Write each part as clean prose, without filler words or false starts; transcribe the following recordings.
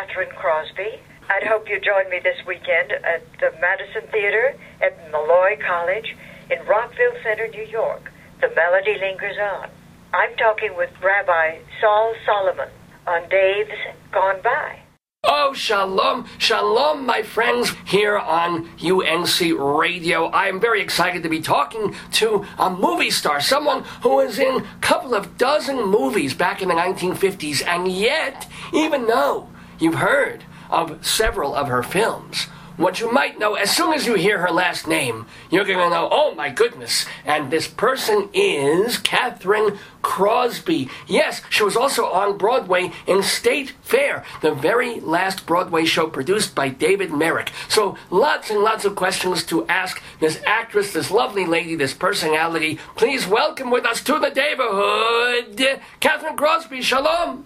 Catherine Crosby. I'd hope you join me this weekend at the Madison Theater at Malloy College in Rockville Center, New York. The Melody Lingers On. I'm talking with Rabbi Saul Solomon on Dave's Gone By. Oh, shalom, shalom, my friends, here on UNC Radio. I am very excited to be talking to a movie star, someone who was in a couple of dozen movies back in the 1950s, and yet, even though you've heard of several of her films, what you might know, as soon as you hear her last name, you're going to know, oh my goodness, and this person is Catherine Crosby. Yes, she was also on Broadway in State Fair, the very last Broadway show produced by David Merrick. So lots and lots of questions to ask this actress, this lovely lady, this personality. Please welcome with us to the neighborhood, Catherine Crosby. Shalom.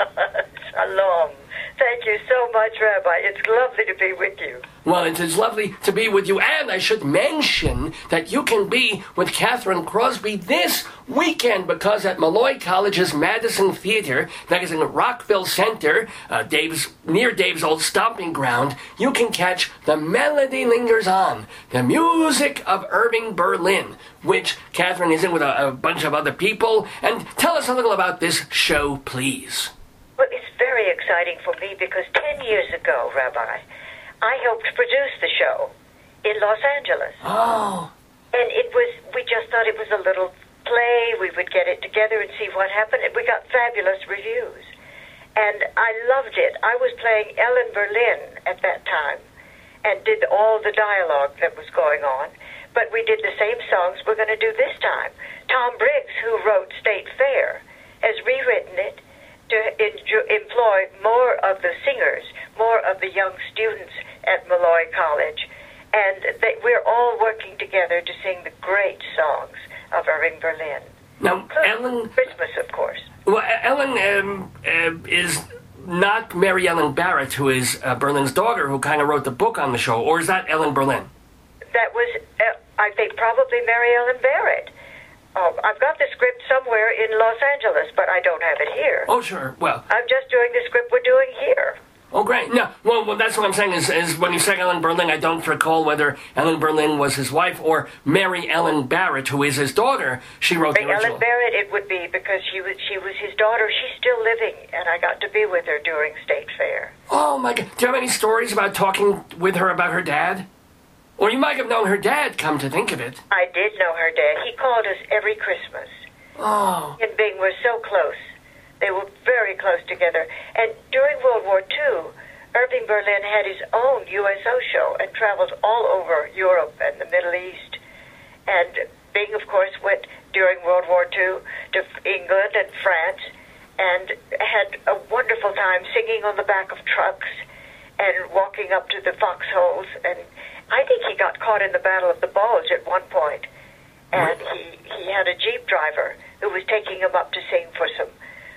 Shalom. Thank you so much, Rabbi. It's lovely to be with you. Well, it is lovely to be with you, and I should mention that you can be with Catherine Crosby this weekend, because at Malloy College's Madison Theater, that is in Rockville Center, near Dave's old stomping ground, you can catch The Melody Lingers On, the music of Irving Berlin, which Catherine is in with a bunch of other people. And tell us a little about this show, please. Well, it's very exciting for me because 10 years ago, Rabbi, I helped produce the show in Los Angeles. Oh. And we just thought it was a little play. We would get it together and see what happened. And we got fabulous reviews. And I loved it. I was playing Ellen Berlin at that time and did all the dialogue that was going on. But we did the same songs we're going to do this time. Tom Briggs, who wrote State Fair, has rewritten it to employ more of the singers, more of the young students at Malloy College. And we're all working together to sing the great songs of Irving Berlin. Now, Ellen... Christmas, of course. Well, Ellen is not Mary Ellen Barrett, who is Berlin's daughter, who kind of wrote the book on the show, or is that Ellen Berlin? That was, I think, probably Mary Ellen Barrett. I've got the script somewhere in Los Angeles, but I don't have it here. Oh, sure. Well, I'm just doing the script we're doing here. Oh, great. No, well, that's what I'm saying is when you say Ellen Berlin, I don't recall whether Ellen Berlin was his wife or Mary Ellen Barrett, who is his daughter. She wrote the original. Ellen Barrett, it would be, because she was his daughter. She's still living, and I got to be with her during State Fair. Oh, my God. Do you have any stories about talking with her about her dad? Or you might have known her dad, come to think of it. I did know her dad. He called us every Christmas. Oh. He and Bing were so close. They were very close together. And during World War II, Irving Berlin had his own USO show and traveled all over Europe and the Middle East. And Bing, of course, went during World War II to England and France and had a wonderful time singing on the back of trucks and walking up to the foxholes. And I think he got caught in the Battle of the Bulge at one point. And he had a Jeep driver who was taking him up to sing for some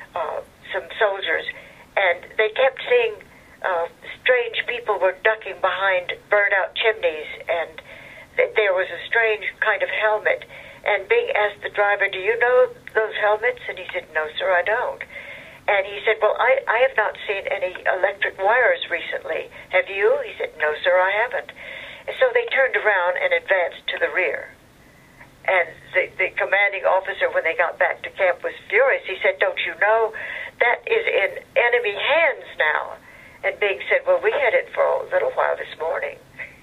soldiers. And they kept seeing strange people were ducking behind burned-out chimneys, and there was a strange kind of helmet. And Bing asked the driver, "Do you know those helmets?" And he said, "No, sir, I don't." And he said, "Well, I have not seen any electric wires recently. Have you?" He said, "No, sir, I haven't." And so they turned around and advanced to the rear. And the commanding officer, when they got back to camp, was furious. He said, "Don't you know that is in enemy hands now?" And Bing said, "Well, we had it for a little while this morning."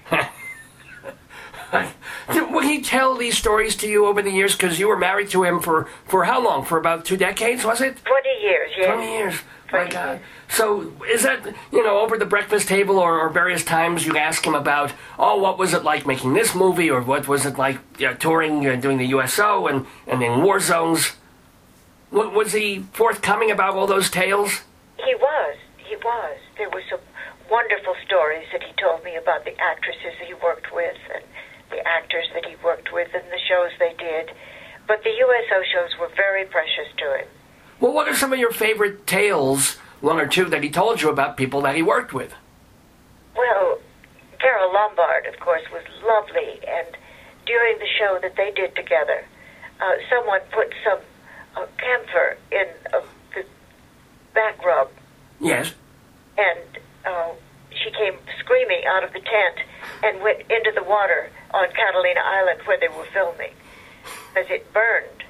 Would he tell these stories to you over the years? Because you were married to him for how long? For about 2 decades, was it? 20 years, yes. 20 years. My God. So is that, over the breakfast table or various times you ask him about, what was it like making this movie? Or what was it like touring, doing the USO and in war zones? Was he forthcoming about all those tales? He was. There were some wonderful stories that he told me about the actresses he worked with and the actors that he worked with and the shows they did. But the USO shows were very precious to him. Well, what are some of your favorite tales, one or two, that he told you about people that he worked with? Well, Carol Lombard, of course, was lovely. And during the show that they did together, someone put some camphor in the back rub. Yes. and she came screaming out of the tent and went into the water on Catalina Island where they were filming as it burned.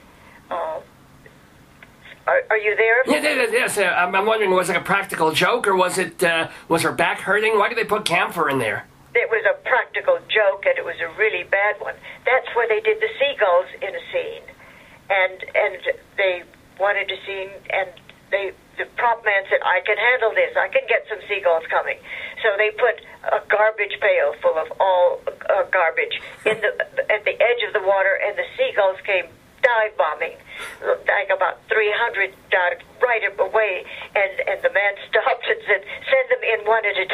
Are you there? Yes. I'm wondering, was it a practical joke, or was her back hurting? Why did they put camphor in there? It was a practical joke, and it was a really bad one. That's where they did the seagulls in a scene, and they wanted a scene, and the prop man said, "I can handle this. I can get some seagulls coming." So they put a garbage pail full of all garbage at the edge of the water, and the seagulls came dive bombing, like about 300 dived right away, and the man stopped and said, "Send them in one at a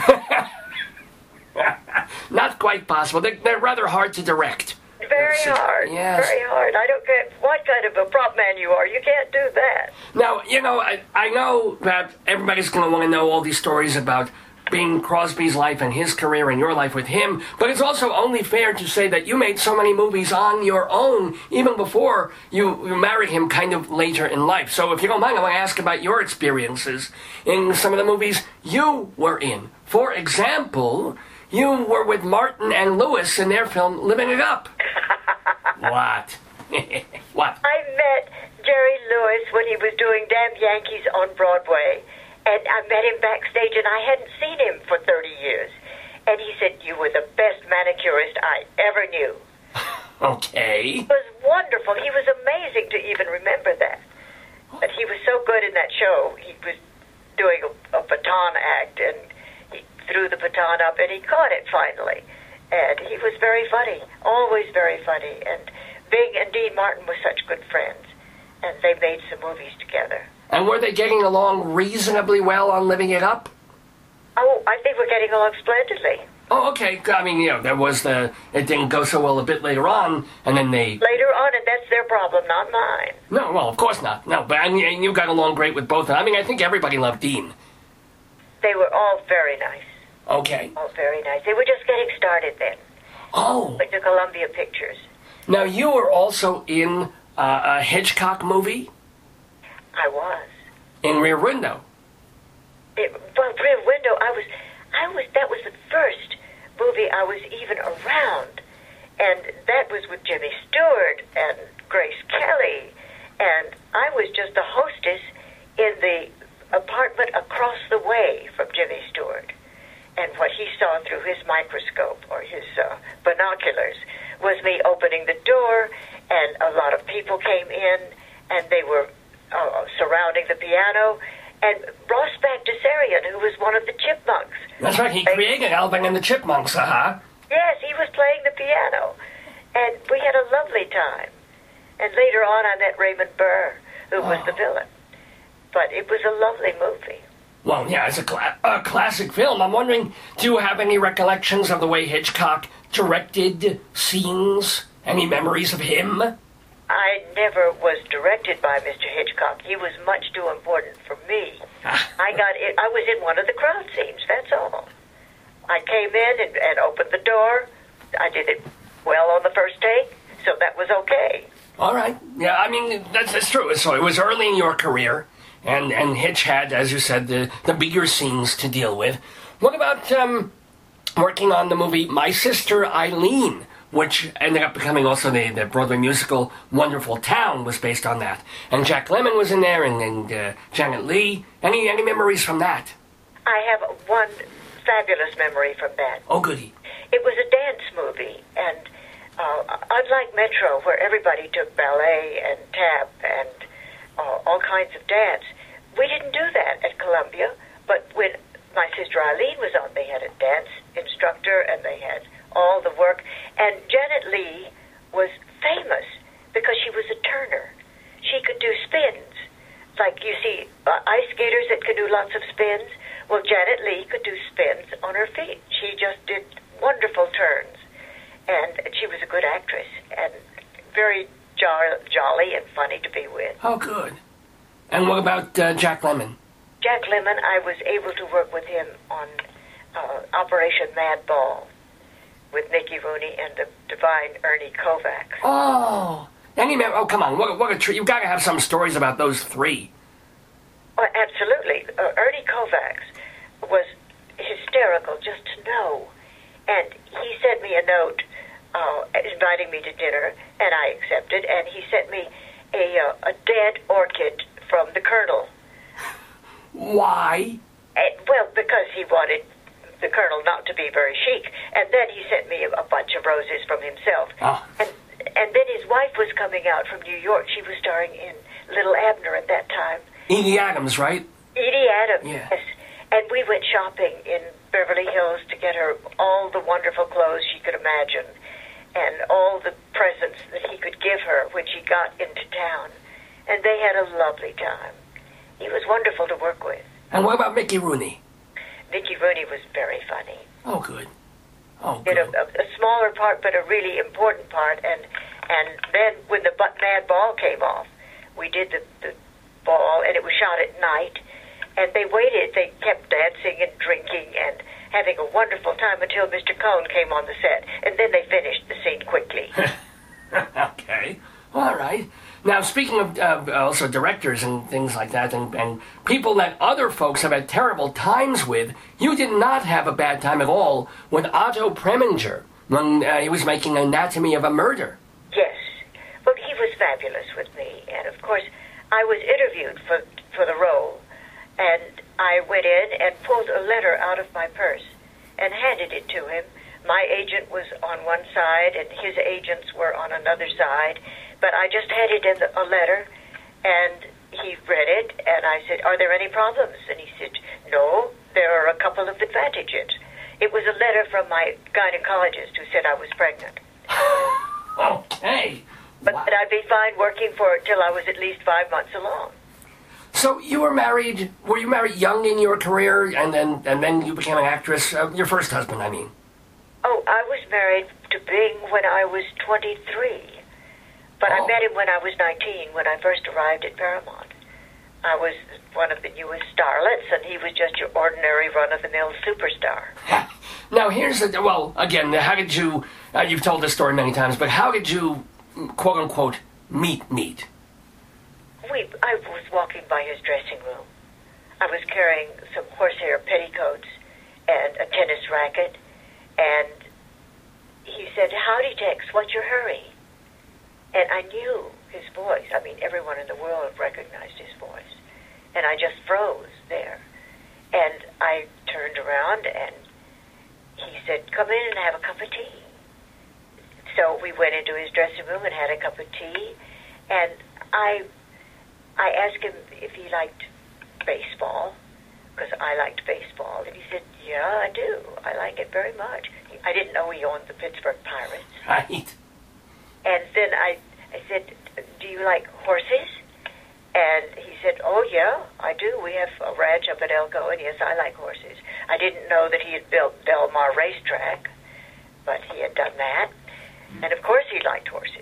time." Not quite possible. They're rather hard to direct. Very hard. Yes. Very hard. I don't care what kind of a prop man you are. You can't do that. Now, I know that everybody's going to want to know all these stories about Bing Crosby's life and his career and your life with him, but it's also only fair to say that you made so many movies on your own, even before you married him kind of later in life. So if you don't mind, I want to ask about your experiences in some of the movies you were in. For example, you were with Martin and Lewis in their film Living It Up. What? What? I met Jerry Lewis when he was doing Damn Yankees on Broadway. And I met him backstage, and I hadn't seen him for 30 years. And he said, "You were the best manicurist I ever knew." Okay. It was wonderful. He was amazing to even remember that. But he was so good in that show. He was doing a baton act, and he threw the baton up, and he caught it finally. And he was very funny, always very funny. And Bing and Dean Martin were such good friends, and they made some movies together. And were they getting along reasonably well on Living It Up? Oh, I think we're getting along splendidly. Oh, okay. I mean, there was it didn't go so well a bit later on, and then they... Later on, and that's their problem, not mine. No, well, of course not. No, but and you got along great with both. I mean, I think everybody loved Dean. They were all very nice. Okay. All very nice. They were just getting started then. Oh. With the Columbia Pictures. Now, you were also in a Hitchcock movie? I was. In Rear Window? Rear Window, that was the first movie I was even around. And that was with Jimmy Stewart and Grace Kelly. And I was just the hostess in the apartment across the way from Jimmy Stewart. And what he saw through his microscope or his binoculars was me opening the door, and a lot of people came in, and they were surrounding the piano, and Ross Bagdasarian, who was one of the Chipmunks. That's right, he created Alvin and the Chipmunks, Yes, he was playing the piano, and we had a lovely time. And later on, I met Raymond Burr, who was the villain. But it was a lovely movie. Well, yeah, it's a classic film. I'm wondering, do you have any recollections of the way Hitchcock directed scenes? Any memories of him? I never was directed by Mr. Hitchcock. He was much too important for me. I was in one of the crowd scenes, that's all. I came in and opened the door. I did it well on the first take, so that was okay. All right. Yeah, I mean, that's true. So it was early in your career, and Hitch had, as you said, the bigger scenes to deal with. What about working on the movie My Sister Eileen, which ended up becoming also the Broadway musical Wonderful Town was based on that. And Jack Lemmon was in there, and Janet Leigh. Any memories from that? I have one fabulous memory from that. Oh, goody. It was a dance movie, and unlike Metro, where everybody took ballet and tap and all kinds of dance, we didn't do that at Columbia. But when My Sister Eileen was on, they had a dance instructor, and they had all the work. And Janet Leigh was famous because she was a turner. She could do spins. Like you see ice skaters that can do lots of spins. Well, Janet Leigh could do spins on her feet. She just did wonderful turns. And she was a good actress and very jolly and funny to be with. Oh, good. And what about Jack Lemmon? Jack Lemmon, I was able to work with him on Operation Mad Ball with Mickey Rooney and the divine Ernie Kovacs. Oh, come on! What a treat! You've got to have some stories about those three. Oh, absolutely, Ernie Kovacs just to know. And he sent me a note inviting me to dinner, and I accepted, and he sent me a dead orchid from the Colonel. Why? Well, because he wanted the Colonel not to be very chic. And then he sent me a bunch of roses from himself. Oh. And then his wife was coming out from New York. She was starring in Little Abner at that time. Edie Adams, right? Edie Adams, Yeah. yes. And we went shopping in Beverly Hills to get her all the wonderful clothes she could imagine and all the presents that he could give her when she got into town. And they had a lovely time. He was wonderful to work with. And what about Mickey Rooney? Mickey Rooney was very funny. Oh, good. Oh, Did good. a smaller part, but a really important part. And then when the Mad Ball came off, we did the ball, and it was shot at night. And they waited. They kept dancing and drinking and having a wonderful time until Mr. Cohn came on the set. And then they finished the scene quickly. Okay. All right. Now, speaking of also directors and things like that, and people that other folks have had terrible times with, you did not have a bad time at all with Otto Preminger when he was making Anatomy of a Murder. Yes. Well, he was fabulous with me. And, of course, I was interviewed for the role. And I went in and pulled a letter out of my purse and handed it to him. My agent was on one side, and his agents were on another side. But I just handed him a letter, and he read it, and I said, "Are there any problems?" And he said, "No, there are a couple of advantages." It was a letter from my gynecologist who said I was pregnant. Okay. But Wow. that I'd be fine working for it till I was at least 5 months along. So you were married. Were you married young in your career, and then you became an actress? Your first husband, I mean. Oh, I was married to Bing when I was 23. But I met him when I was 19, when I first arrived at Paramount. I was one of the newest starlets, and he was just your ordinary run-of-the-mill superstar. Now, here's the... Well, again, how did you... you've told this story many times, but how did you, quote-unquote, meet? I was walking by his dressing room. I was carrying some horsehair petticoats and a tennis racket, and he said, "Howdy, Tex, what's your hurry?" And I knew his voice. I mean, everyone in the world recognized his voice. And I just froze there. And I turned around, and he said, "Come in and have a cup of tea." So we went into his dressing room and had a cup of tea. And I asked him if he liked baseball, because I liked baseball. And he said, "Yeah, I do. I like it very much." I didn't know he owned the Pittsburgh Pirates. Right. And then I said, "Do you like horses?" And he said, "Oh, yeah, I do. We have a ranch up at Elko, and yes, I like horses." I didn't know that he had built Del Mar Racetrack, but he had done that. And, of course, he liked horses.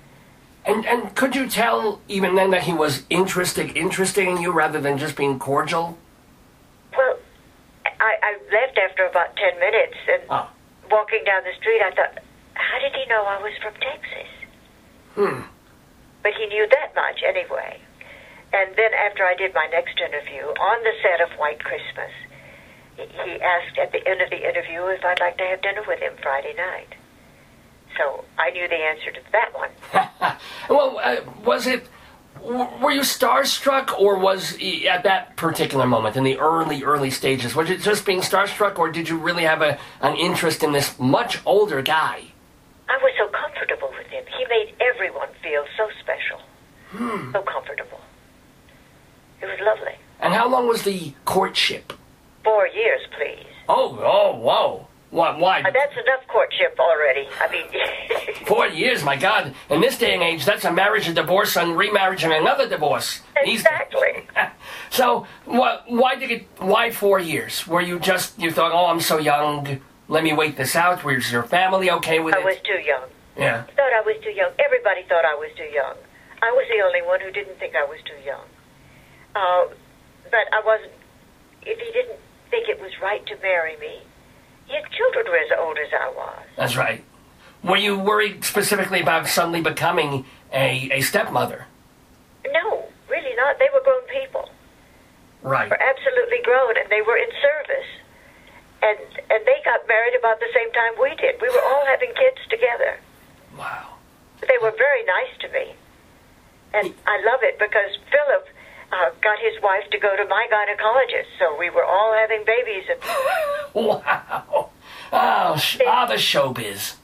And could you tell even then that he was interested in you rather than just being cordial? Well, I left after about 10 minutes, and walking down the street, I thought, how did he know I was from Texas? But he knew that much anyway. And then after I did my next interview, on the set of White Christmas, he asked at the end of the interview if I'd like to have dinner with him Friday night. So I knew the answer to that one. Well, were you starstruck, or was at that particular moment, in the early stages, was it just being starstruck, or did you really have an interest in this much older guy? I was so comfortable with him. He made everyone feel so special. So comfortable. It was lovely. And how long was the courtship? 4 years, please. Oh, whoa. Why? That's enough courtship already. I mean... 4 years, my God. In this day and age, that's a marriage, a divorce, and remarriage, and another divorce. Exactly. So, why 4 years? Were you thought, oh, I'm so young, let me wait this out? Was your family okay with it? I was too young. Yeah. I thought I was too young. Everybody thought I was too young. I was the only one who didn't think I was too young. But I wasn't... If he didn't think it was right to marry me, his children were as old as I was. That's right. Were you worried specifically about suddenly becoming a stepmother? No, really not. They were grown people. Right. They were absolutely grown, and they were in service. And they married about the same time we did. We were all having kids together. Wow. They were very nice to me. And I love it because Philip got his wife to go to my gynecologist, so we were all having babies. Wow. Oh, the showbiz.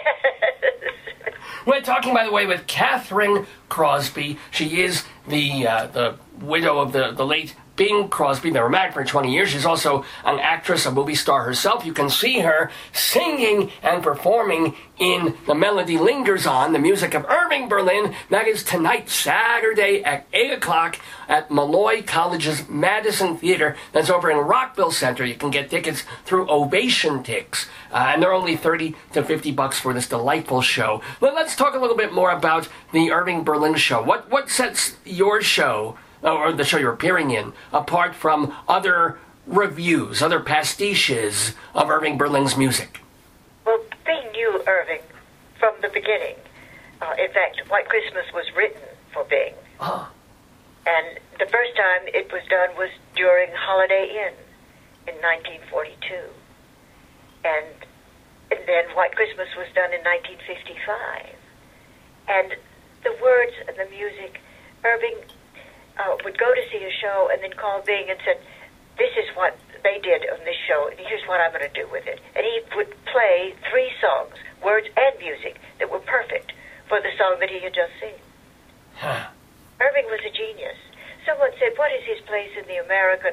We're talking, by the way, with Catherine Crosby. She is the widow of the late Bing Crosby. They were married for 20 years. She's also an actress, a movie star herself. You can see her singing and performing in The Melody Lingers On, the music of Irving Berlin. That is tonight, Saturday at 8 o'clock at Malloy College's Madison Theater. That's over in Rockville Center. You can get tickets through Ovation Tix. And they're only $30 to $50 for this delightful show. Well, let's talk a little bit more about the Irving Berlin show. What sets your show, or the show you're appearing in, apart from other reviews, other pastiches of Irving Berlin's music? Well, Bing knew Irving from the beginning. In fact, White Christmas was written for Bing. Oh. And the first time it was done was during Holiday Inn in 1942. And then White Christmas was done in 1955. And the words and the music, Irving would go to see a show and then call Bing and said, this is what they did on this show, and here's what I'm going to do with it. And he would play 3 songs, words and music, that were perfect for the song that he had just seen. Huh. Irving was a genius. Someone said, what is his place in the American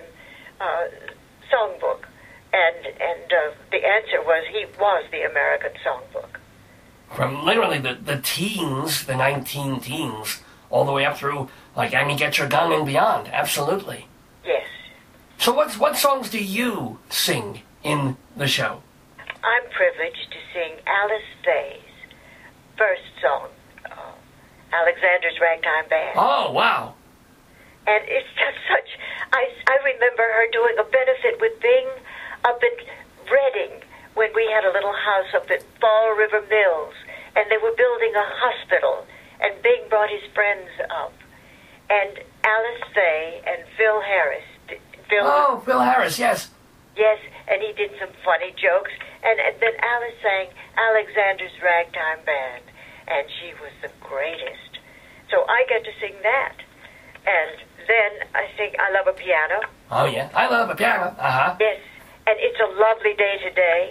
songbook? And the answer was, he was the American songbook. From literally the teens, the 19 teens, all the way up through, like, I mean, Get Your Gun and beyond. Absolutely. Yes. So what songs do you sing in the show? I'm privileged to sing Alice Faye's first song, Alexander's Ragtime Band. Oh, wow. And it's just such... I remember her doing a benefit with Bing up at Reading when we had a little house up at Fall River Mills, and they were building a hospital, and Bing brought his friends up. And Alice Faye and Phil Harris... Phil Harris, yes. Yes, and he did some funny jokes. And then Alice sang Alexander's Ragtime Band, and she was the greatest. So I get to sing that. And then I sing I Love a Piano. Oh, yeah. I Love a Piano. Uh-huh. Yes, and It's a Lovely Day Today.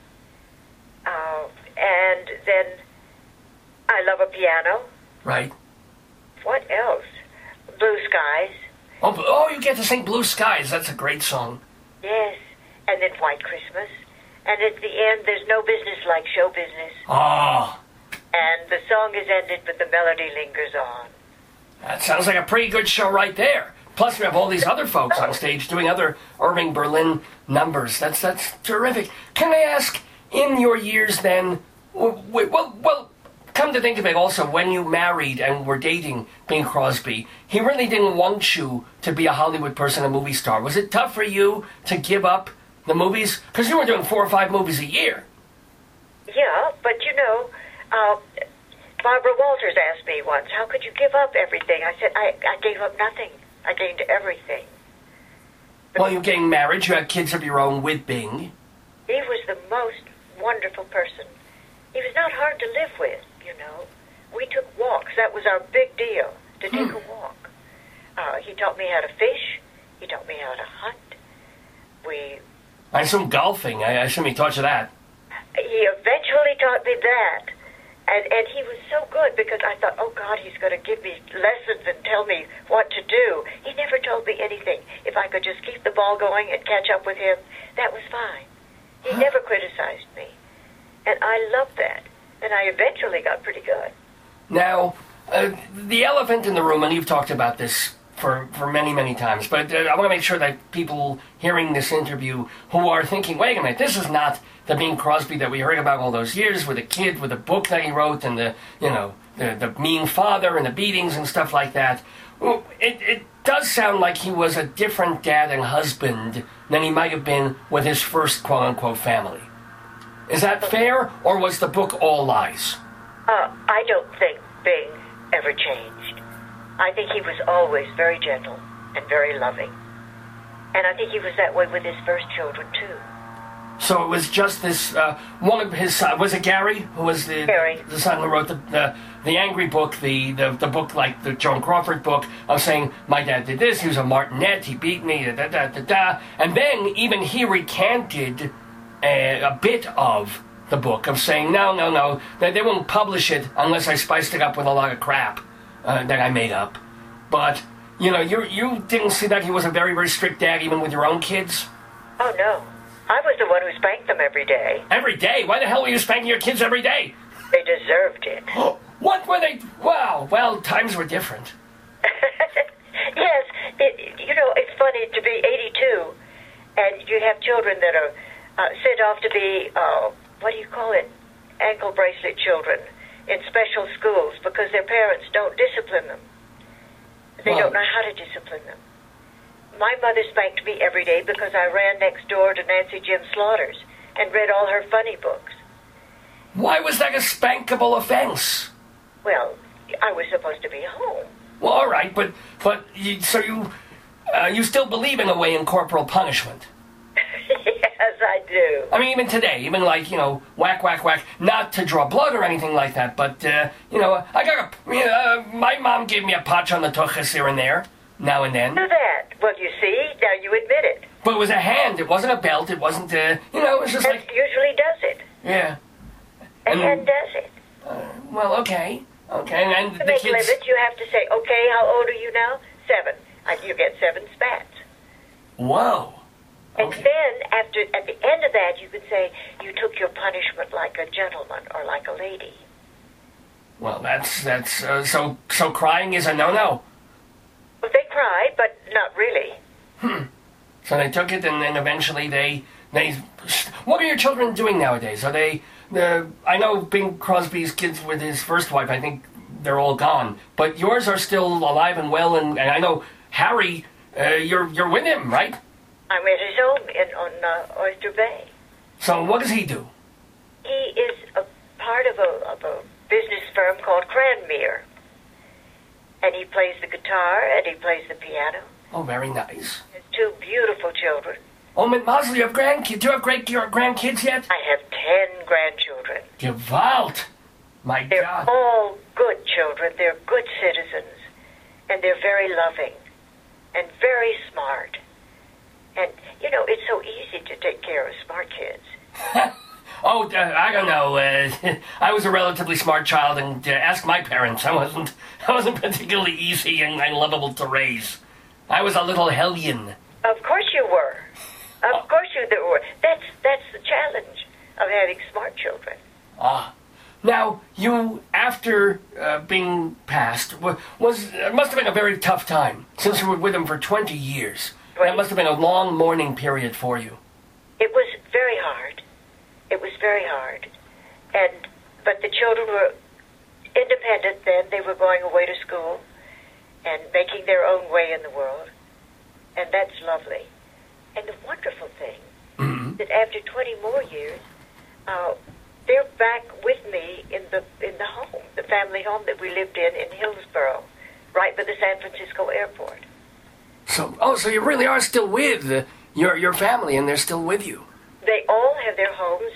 And then I Love a Piano. Right. What else? Blue Skies. Oh, you get to sing Blue Skies. That's a great song. Yes, and then White Christmas. And at the end, there's no business like show business. Oh. And the song is ended, but the melody lingers on. That sounds like a pretty good show right there. Plus, we have all these other folks on stage doing other Irving Berlin numbers. That's terrific. Can I ask, in your years then, well, come to think of it also, when you married and were dating Bing Crosby, he really didn't want you to be a Hollywood person, a movie star. Was it tough for you to give up the movies? Because you were doing 4 or 5 movies a year. Yeah, but you know, Barbara Walters asked me once, how could you give up everything? I said, I gave up nothing. I gained everything. But well, you gained marriage, you had kids of your own with Bing. He was the most wonderful person. He was not hard to live with, you know. We took walks. That was our big deal, to take a walk. He taught me how to fish. He taught me how to hunt. I assume golfing. I assume he taught you that. He eventually taught me that. And he was so good because I thought, oh, God, he's going to give me lessons and tell me what to do. He never told me anything. If I could just keep the ball going and catch up with him, that was fine. He never criticized me. And I loved that. And I eventually got pretty good. Now, the elephant in the room, and you've talked about this for many, many times, but I want to make sure that people hearing this interview who are thinking, wait a minute, this is not the Bing Crosby that we heard about all those years with a kid, with a book that he wrote, and the mean father and the beatings and stuff like that. It does sound like he was a different dad and husband than he might have been with his first quote-unquote family. Is that fair, or was the book all lies? I don't think Bing ever changed. I think he was always very gentle and very loving. And I think he was that way with his first children, too. So it was just this, one of his sons, was it Gary? Who was the son who wrote the Angry Book, the book like the Joan Crawford book, of saying, my dad did this, he was a martinet, he beat me, da-da-da-da-da. And then even he recanted a bit of the book, of saying, no, they won't publish it unless I spiced it up with a lot of crap that I made up. But, you know, you didn't see that he was a very, very strict dad even with your own kids? Oh, no. I was the one who spanked them every day. Every day? Why the hell were you spanking your kids every day? They deserved it. What were they? Wow. Well, times were different. Yes. It's funny to be 82, and you have children that are sent off to be, what do you call it, ankle bracelet children in special schools because their parents don't discipline them. They don't know how to discipline them. My mother spanked me every day because I ran next door to Nancy Jim Slaughter's and read all her funny books. Why was that a spankable offense? Well, I was supposed to be home. Well, all right, but you still believe in a way in corporal punishment? Yes, I do. I mean, even today, even like, whack, whack, whack, not to draw blood or anything like that, but, I got my mom gave me a patch on the tuchus here and there, now and then. Do that. Well, you see, now you admit it. But it was a hand, it wasn't a belt, it wasn't, it was just like... usually does it. Yeah. A hand does it. Well, okay, and to the make kids... limits, you have to say, okay, how old are you now? 7. And you get 7 spats. Whoa. And then, at the end of that, you could say, you took your punishment like a gentleman or like a lady. Well, that's so crying is a no-no. Well, they cried, but not really. So they took it, and then eventually they... What are your children doing nowadays? Are they... I know Bing Crosby's kids with his first wife, I think they're all gone. But yours are still alive and well, and I know Harry, you're with him, right? I'm at his home on Oyster Bay. So what does he do? He is a part of a business firm called Cranmere. And he plays the guitar and he plays the piano. Oh, very nice. He has 2 beautiful children. Oh, Mazel, you have grandkids. Do you have grandkids yet? I have 10 grandchildren. Gewalt! My They're God. all good children. They're good citizens. And they're very loving. And very smart. And, it's so easy to take care of smart kids. I don't know. I was a relatively smart child, and ask my parents. I wasn't particularly easy and lovable to raise. I was a little hellion. Of course you were. Of course you were. That's the challenge of having smart children. Now, you, after being passed, it must have been a very tough time, since you were with him for 20 years. That must have been a long mourning period for you. It was very hard. It was very hard. But the children were independent then. They were going away to school and making their own way in the world. And that's lovely. And the wonderful thing that after 20 more years, they're back with me in the home, the family home that we lived in Hillsborough, right by the San Francisco airport. So you really are still with your family, and they're still with you. They all have their homes.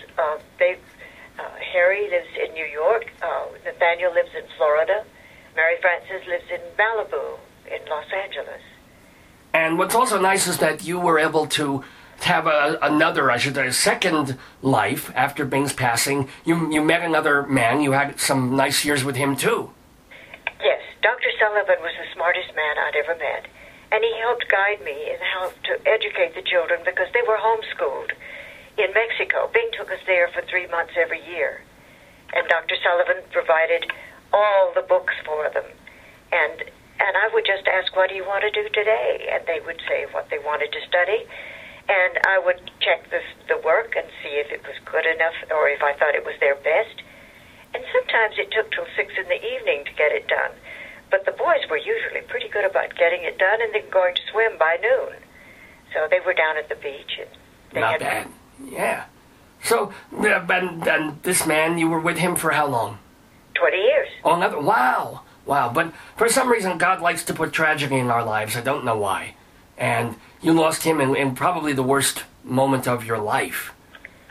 Harry lives in New York. Nathaniel lives in Florida. Mary Frances lives in Malibu, in Los Angeles. And what's also nice is that you were able to have a second life after Bing's passing. You met another man. You had some nice years with him, too. Yes, Dr. Sullivan was the smartest man I'd ever met. And he helped guide me in how to educate the children because they were homeschooled in Mexico. Bing took us there for 3 months every year. And Dr. Sullivan provided all the books for them. And I would just ask, what do you want to do today? And they would say what they wanted to study. And I would check the work and see if it was good enough or if I thought it was their best. And sometimes it took till 6 in the evening to get it done. But the boys were usually pretty good about getting it done and then going to swim by noon. So they were down at the beach. And they Not bad. Yeah. So, and this man, you were with him for how long? 20 years. Oh, another. Wow. But for some reason, God likes to put tragedy in our lives. I don't know why. And you lost him in probably the worst moment of your life.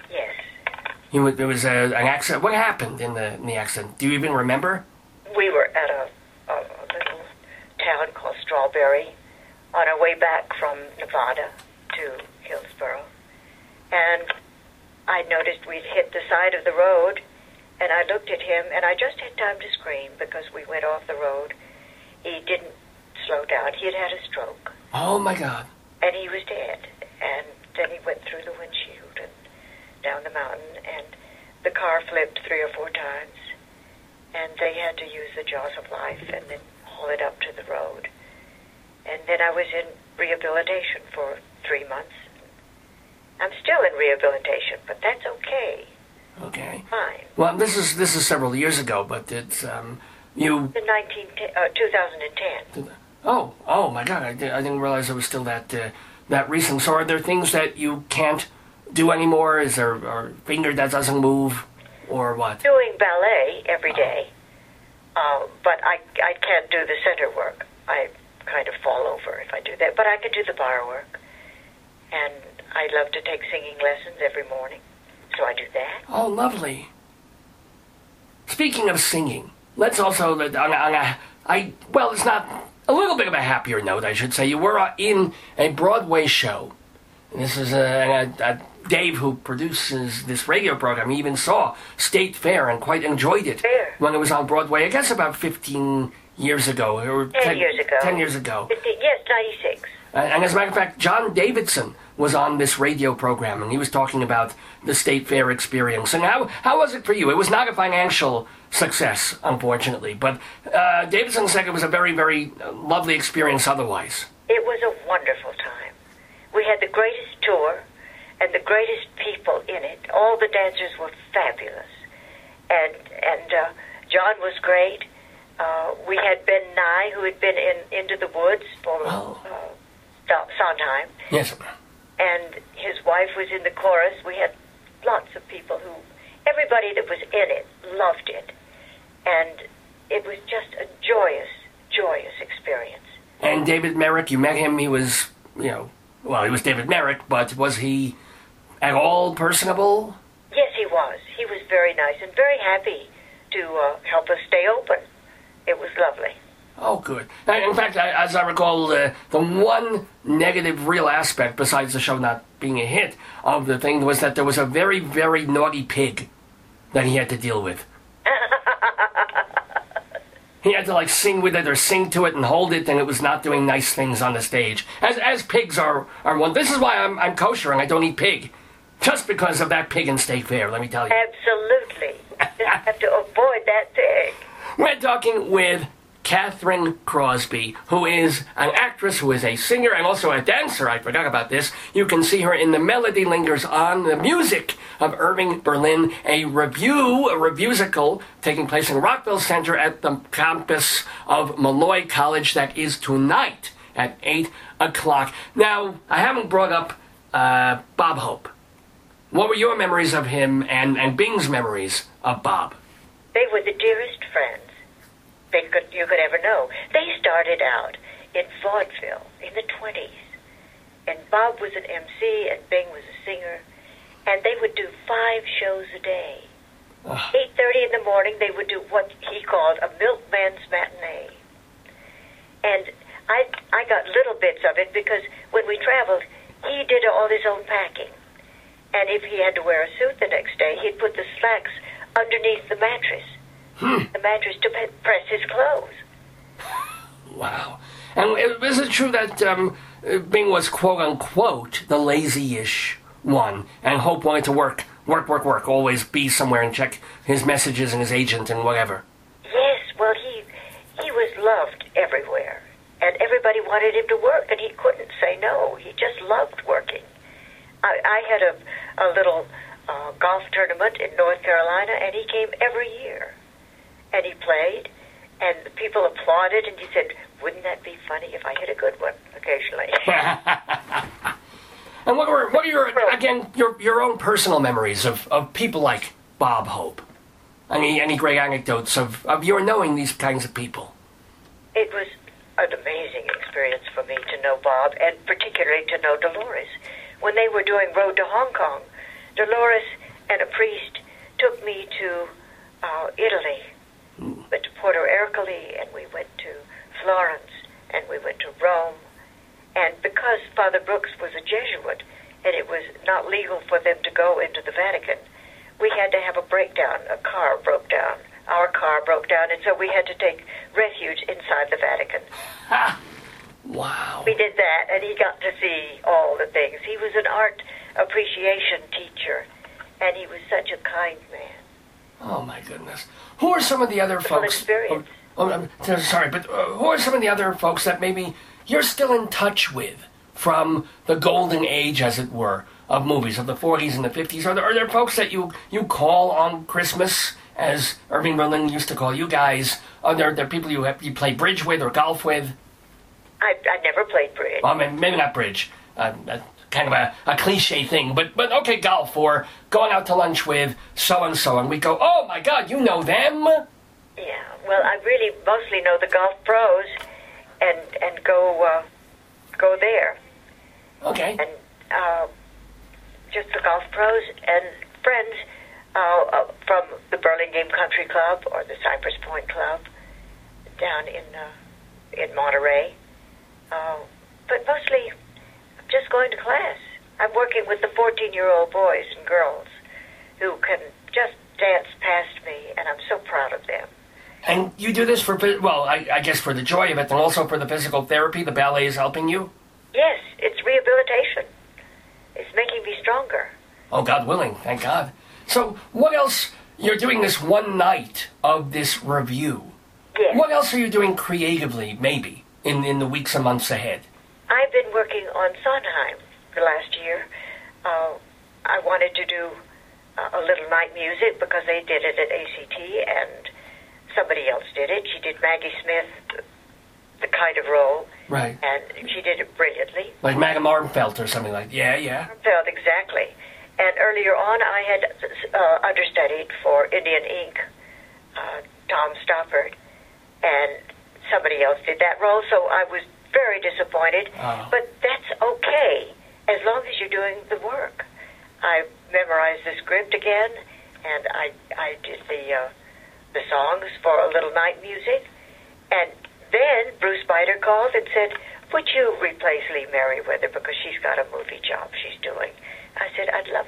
There was an accident. What happened in the accident? Do you even remember? We were at a little town called Strawberry on our way back from Nevada to Hillsborough. And I noticed we'd hit the side of the road, and I looked at him, and I just had time to scream because we went off the road. He didn't slow down. He had had a stroke. Oh, my God. And he was dead. And then he went through the windshield and down the mountain, and the car flipped 3 or 4 times. And they had to use the jaws of life and then haul it up to the road. And then I was in rehabilitation for 3 months. I'm still in rehabilitation, but that's okay. Okay. Fine. Well, this is several years ago, but it's you. In 2010. Oh my God! I didn't realize it was still that recent. So, are there things that you can't do anymore? Is there a finger that doesn't move, or what? Doing ballet every day, but I can't do the center work. I kind of fall over if I do that. But I can do the bar work, and I love to take singing lessons every morning, so I do that. Oh, lovely. Speaking of singing, let's also well, it's not a little bit of a happier note, I should say. You were in a Broadway show. And this is Dave, who produces this radio program. He even saw State Fair and quite enjoyed it when it was on Broadway. I guess about 15 years ago. Or 10 years ago. 10 years ago. Yes, 96. And as a matter of fact, John Davidson was on this radio program, and he was talking about the State Fair experience. And how was it for you? It was not a financial success, unfortunately, but Davidson said it was a very, very lovely experience otherwise. It was a wonderful time. We had the greatest tour and the greatest people in it. All the dancers were fabulous. And John was great. We had Ben Nye, who had been in Into the Woods for Sondheim. Yes. And his wife was in the chorus. We had lots of people everybody that was in it loved it. And it was just a joyous, joyous experience. And David Merrick, you met him, he was, he was David Merrick, but was he at all personable? Yes, he was. He was very nice and very happy to help us stay open. It was lovely. Oh, good. In fact, as I recall, the one negative real aspect, besides the show not being a hit, of the thing was that there was a very, very naughty pig that he had to deal with. He had to, sing with it or sing to it and hold it, and it was not doing nice things on the stage. As pigs are one. This is why I'm kosher and I don't eat pig. Just because of that pig in State Fair, let me tell you. Absolutely. You have to avoid that pig. We're talking with Catherine Crosby, who is an actress, who is a singer, and also a dancer. I forgot about this. You can see her in The Melody Lingers On, the music of Irving Berlin, a revusical taking place in Rockville Center at the campus of Malloy College. That is tonight at 8 o'clock. Now, I haven't brought up Bob Hope. What were your memories of him and Bing's memories of Bob? They were the dearest friends you could ever know. They started out in vaudeville in the 20s. And Bob was an MC and Bing was a singer. And they would do 5 shows a day. 8:30 in the morning, they would do what he called a milkman's matinee. And I got little bits of it because when we traveled, he did all his own packing. And if he had to wear a suit the next day, he'd put the slacks underneath the mattress. The mattress to press his clothes. Wow. And is it true that Bing was, quote-unquote, the lazy-ish one, and Hope wanted to work, always be somewhere and check his messages and his agent and whatever? Yes, well, he was loved everywhere, and everybody wanted him to work, and he couldn't say no. He just loved working. I had a little golf tournament in North Carolina, and he came every year. And he played, and the people applauded, and he said, wouldn't that be funny if I hit a good one occasionally? And what are your own personal memories of people like Bob Hope? Any great anecdotes of your knowing these kinds of people? It was an amazing experience for me to know Bob, and particularly to know Dolores. When they were doing Road to Hong Kong, Dolores and a priest took me to Italy. We went to Porto Ercole, and we went to Florence, and we went to Rome. And because Father Brooks was a Jesuit, and it was not legal for them to go into the Vatican, we had to have a breakdown. A car broke down. Our car broke down, and so we had to take refuge inside the Vatican. Ha! Wow. We did that, and he got to see all the things. He was an art appreciation teacher, and he was such a kind man. Oh, my goodness. Who are some of the other folks? Experience. I'm sorry, but who are some of the other folks that maybe you're still in touch with from the golden age, as it were, of movies, of the 40s and the 50s? Are there folks that you call on Christmas, as Irving Berlin used to call you guys? Are there people you play bridge with or golf with? I never played bridge. Well, maybe not bridge. Kind of a cliche thing, but okay, golf, or going out to lunch with so-and-so, and we go, oh my God, you know them? Yeah, well, I really mostly know the golf pros, and go there. Okay. And just the golf pros and friends from the Burlingame Country Club or the Cypress Point Club down in Monterey. But mostly just going to class. I'm working with the 14-year-old boys and girls who can just dance past me, and I'm so proud of them. And you do this for, well, I guess for the joy of it, and also for the physical therapy. The ballet is helping you? Yes, it's rehabilitation. It's making me stronger. Oh, God willing, thank God. So what else? You're doing this one night of this review. Yes. What else are you doing creatively, maybe, in the weeks and months ahead? I've been working on Sondheim the last year. I wanted to do a little night music because they did it at ACT, and somebody else did it. She did Maggie Smith, the kind of role. Right. And she did it brilliantly. Like Madame Armfeldt or something like that. Yeah. Armfeldt, exactly. And earlier on, I had understudied for Indian Ink, Tom Stoppard, and somebody else did that role, so I was very disappointed. Oh. But that's okay, as long as you're doing the work. I memorized the script again, and I did the songs for a little night music, and then Bruce Biter called and said, would you replace Lee Merriweather because she's got a movie job she's doing? I said, I'd love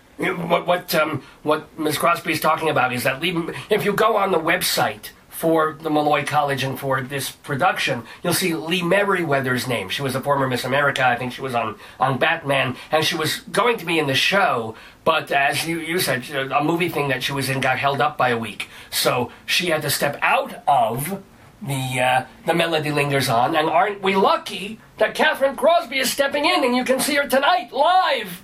to. What Ms. Crosby is talking about is that if you go on the website for the Molloy College and for this production, you'll see Lee Merriweather's name. She was a former Miss America. I think she was on Batman, and she was going to be in the show, but as you said, a movie thing that she was in got held up by a week. So she had to step out of the Melody Lingers On, and aren't we lucky that Catherine Crosby is stepping in, and you can see her tonight, live!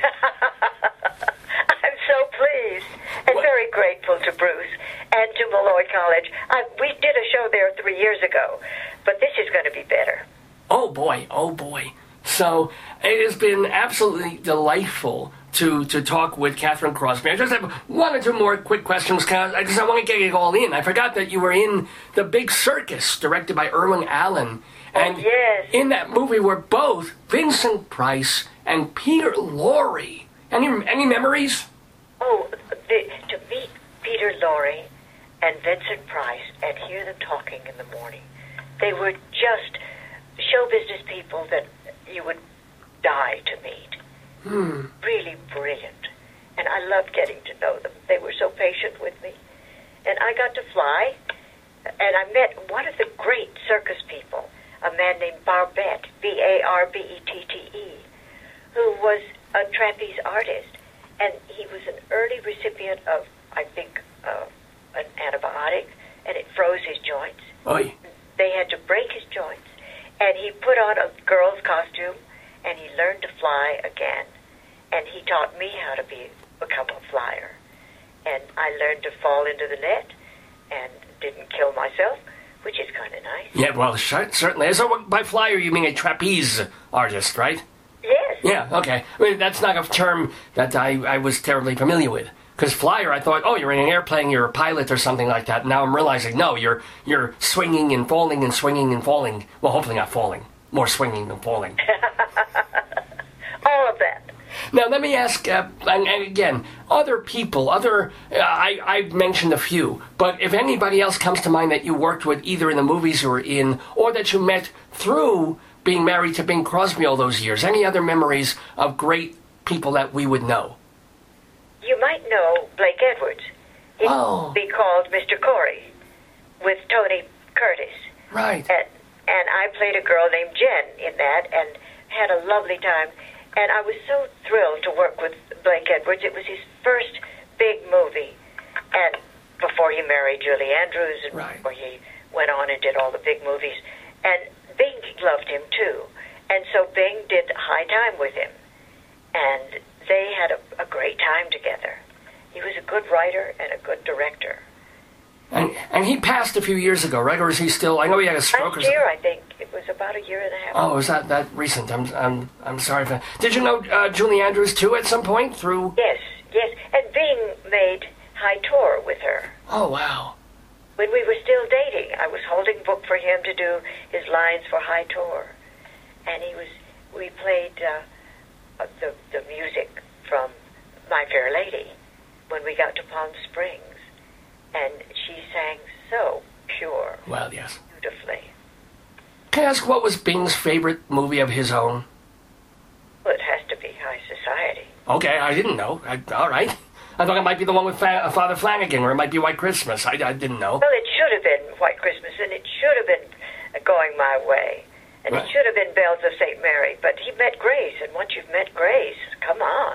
I'm so pleased and very grateful to Bruce and to Molloy College. We did a show there 3 years ago, but this is going to be better. Oh boy. So it has been absolutely delightful to talk with Catherine Crosby. I just have one or two more quick questions because I want to get it all in. I forgot that you were in The Big Circus, directed by Irwin Allen. And yes. In that movie were both Vincent Price and Peter Lorre. Any memories? Oh, to meet Peter Lorre and Vincent Price and hear them talking in the morning. They were just show business people that you would die to meet. Really brilliant. And I loved getting to know them. They were so patient with me. And I got to fly, and I met one of the great circus people, a man named Barbette, Barbette, who was a trapeze artist. And he was an early recipient of, I think, an antibiotic, and it froze his joints. Oy. They had to break his joints. And he put on a girl's costume, and he learned to fly again. And he taught me how to become a flyer. And I learned to fall into the net and didn't kill myself, which is kind of nice. Yeah, well, certainly. So by flyer, you mean a trapeze artist, right? Yes. Yeah, okay. I mean, that's not a term that I was terribly familiar with. Because flyer, I thought, oh, you're in an airplane, you're a pilot or something like that. Now I'm realizing, no, you're swinging and falling and swinging and falling. Well, hopefully not falling. More swinging than falling. All of that. Now, let me ask, and again, other people, I've mentioned a few, but if anybody else comes to mind that you worked with either in the movies or that you met through being married to Bing Crosby all those years, any other memories of great people that we would know? You might know Blake Edwards. He'd be called Mr. Corey with Tony Curtis. Right. And I played a girl named Jen in that and had a lovely time. And I was so thrilled to work with Blake Edwards. It was his first big movie. And before he married Julie Andrews and before he went on and did all the big movies. And Bing loved him too. And so Bing did High Time with him. And they had a great time together. He was a good writer and a good director. And he passed a few years ago, right? Or is he still? I know he had a stroke. Last year, I think it was about a year and a half. Oh, is that recent? I'm sorry for that. Did you know Julie Andrews too at some point through? Yes. And Bing made High Tour with her. Oh wow. When we were still dating, I was holding book for him to do his lines for High Tour, and we played the music from My Fair Lady when we got to Palm Springs. And she sang so pure. Well, yes. Beautifully. Can I ask what was Bing's favorite movie of his own? Well, it has to be High Society. Okay, I didn't know. All right. I thought it might be the one with Father Flanagan, or it might be White Christmas. I didn't know. Well, it should have been White Christmas, and it should have been Going My Way. And it should have been Bells of St. Mary. But he met Grace, and once you've met Grace, come on.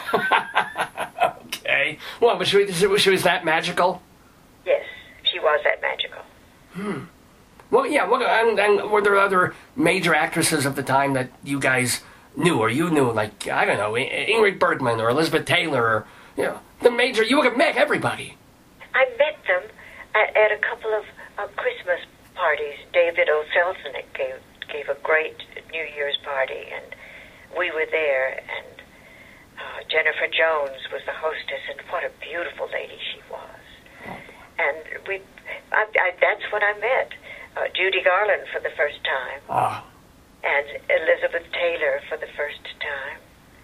Okay. Well, was she was that magical? Yes, she was that magical. Well, yeah. And were there other major actresses of the time that you guys knew, or you knew, like, I don't know, Ingrid Bergman or Elizabeth Taylor, or, you know, the major, you would have met everybody. I met them at a couple of Christmas parties. David O. Selznick gave a great New Year's party, and we were there, and Jennifer Jones was the hostess, and what a beautiful lady she was. And that's when I met Judy Garland for the first time, and Elizabeth Taylor for the first time,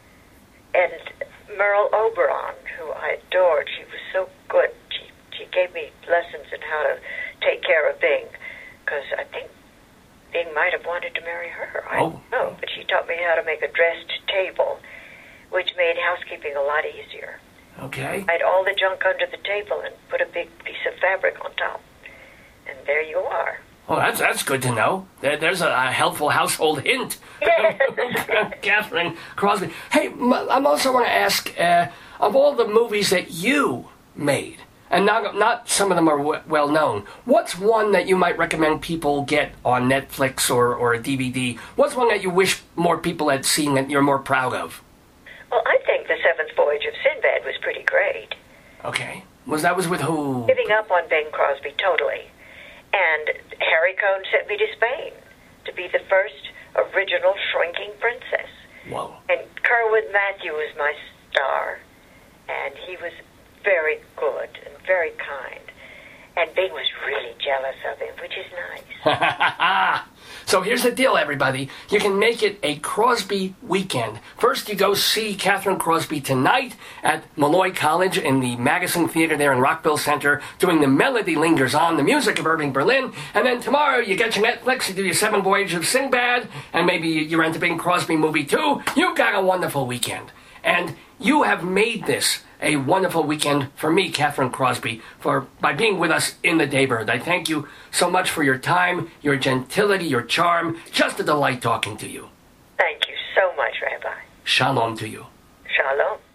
and Merle Oberon, who I adored. She was so good. She gave me lessons in how to take care of Bing, because I think Bing might have wanted to marry her. I don't know, but she taught me how to make a dressed table, which made housekeeping a lot easier. Okay. I had all the junk under the table and put a big piece of fabric on top. And there you are. Well, that's good to know. There's a helpful household hint. Yes. Catherine Crosby. Hey, I also want to ask, of all the movies that you made, and not some of them are well known, what's one that you might recommend people get on Netflix or a DVD? What's one that you wish more people had seen that you're more proud of? Well, I think The Seventh Voyage of Sinbad was pretty great. Okay. Was with who? Giving up on Bing Crosby totally. And Harry Cohn sent me to Spain to be the first original shrinking princess. Whoa. And Kerwin Matthew was my star, and he was very good and very kind. And Bing was really jealous of him, which is nice. So here's the deal, everybody. You can make it a Crosby weekend. First, you go see Catherine Crosby tonight at Molloy College in the Magazine Theater there in Rockville Center, doing The Melody Lingers On, the music of Irving Berlin. And then tomorrow, you get your Netflix, you do your Seven Voyages of Sinbad, and maybe you rent a Bing Crosby movie too. You've got a wonderful weekend. And you have made this a wonderful weekend for me, Catherine Crosby, by being with us in the Daybird. I thank you so much for your time, your gentility, your charm. Just a delight talking to you. Thank you so much, Rabbi. Shalom to you. Shalom.